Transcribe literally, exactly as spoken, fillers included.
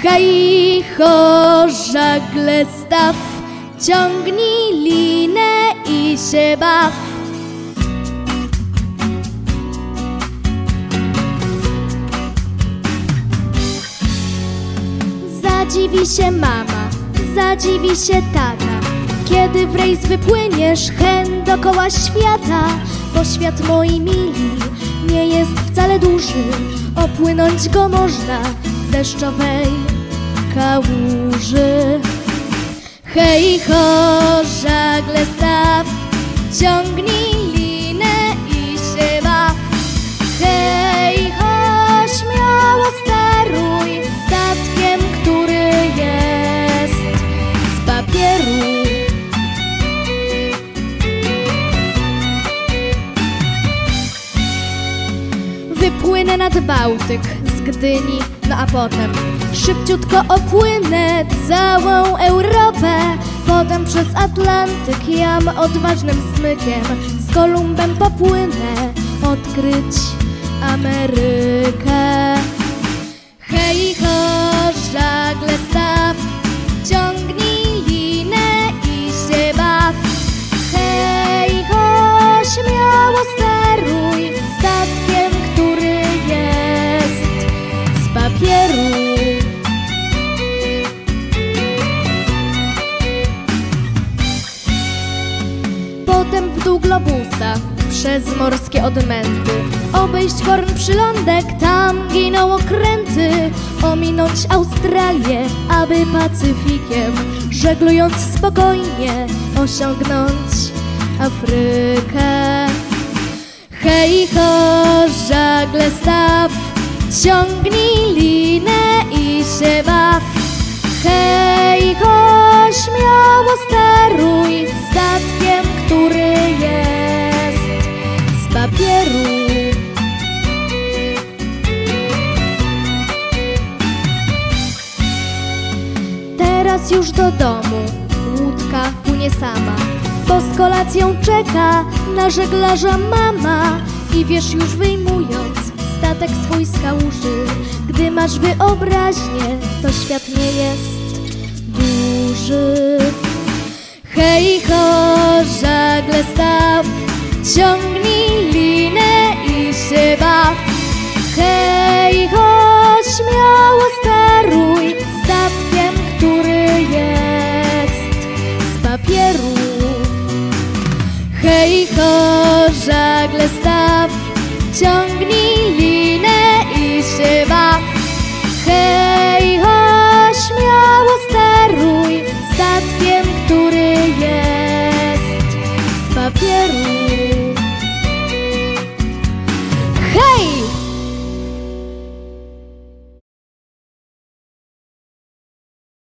Hej, ho, żagle staw, ciągnij linę i się baw. Zadziwi się mama, zadziwi się tata, kiedy w rejs wypłyniesz hen dokoła świata. Bo świat, moi mili, nie jest wcale duży, opłynąć go można w deszczowej kałuży. Hej, ho, żagle staw, ciągnij linę i się baw. Hej, ho, śmiało steruj statkiem, który jest z papieru. Wypłynę nad Bałtyk z Gdyni, no a potem szybciutko opłynę całą Europę. Potem przez Atlantyk jam odważnym smykiem z Kolumbem popłynę odkryć Amerykę. Hej, ho, żagle staw, ciągnij linę i się baw. Hej, ho, śmiało steruj statkiem, który jest z papieru. Potem w dół globusa, przez morskie odmęty, obejść Horn Przylądek, tam giną okręty. Ominąć Australię, aby Pacyfikiem, żeglując spokojnie, osiągnąć Afrykę. Hej, ho, żagle staw, ciągnij linę i się baw. Hej, ho, śmiało steruj statkiem, który jest z papieru. Teraz już do domu łódka płynie sama, bo z kolacją czeka na żeglarza mama. I wiesz, już wyjmując statek swój z kałuży, gdy masz wyobraźnię, to świat nie jest duży. Hej, ho, żagle staw, ciągnij linę i się baw. Hej, ho, śmiało steruj statkiem, który jest z papieru. Hej, ho, żagle staw, ciągnij